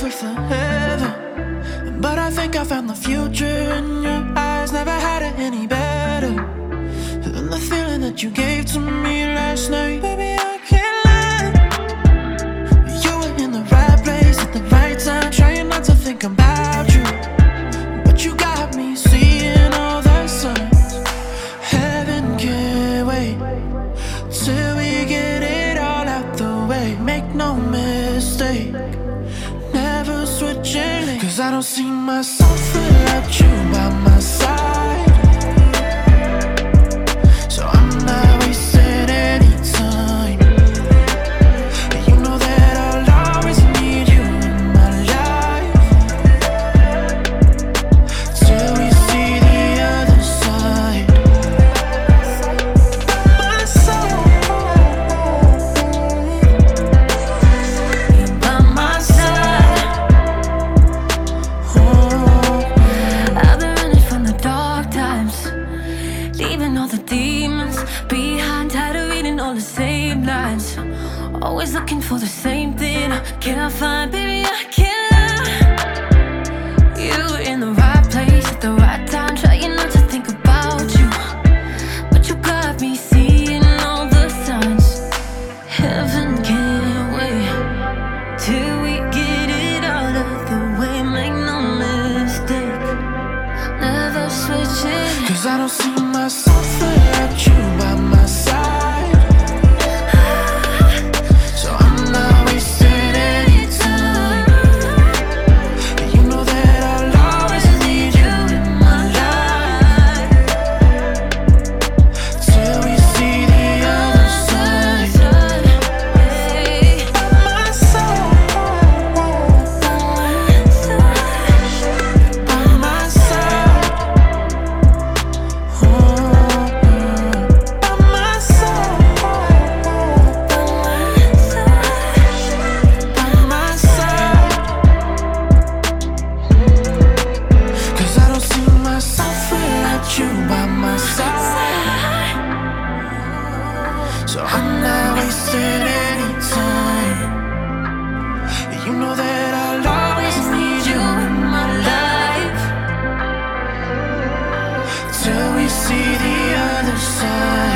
wait forever, but I think I found the future in your eyes. Never had it any better than the feeling that you gave to me last night. Baby, I can't lie, you were in the right place at the right time. Trying not to think about you, but you got me seeing all the signs. Heaven can't wait till we get it all out the way. Make no mistake, never switching lanes. 'Cause I don't see myself without you by my side, so I'm not wasting any time. You know that I'll always need you in my life, till we see the other side. My side, By my side. I've been running from the dark times, leaving all the demons behind. Tired of reading all the same lines, always looking for the same thing. Can't find, baby, I can't lie. You were in the right place at the right time. Trying not to think about you, but you got me seeing all the signs. Heaven can't wait till we get it out of the way. Make no mistake, never switching. 'cause I don't see myself without you by my side, so I'm not wasting any time. You know that I'll always need you in my life, till we see the other side. By my side, by my side, oh, by my side, by my side. 'Cause I don't see myself without you by my side, so I'm not wasting any time. You know that I'll always need you in my life, till we see the other side.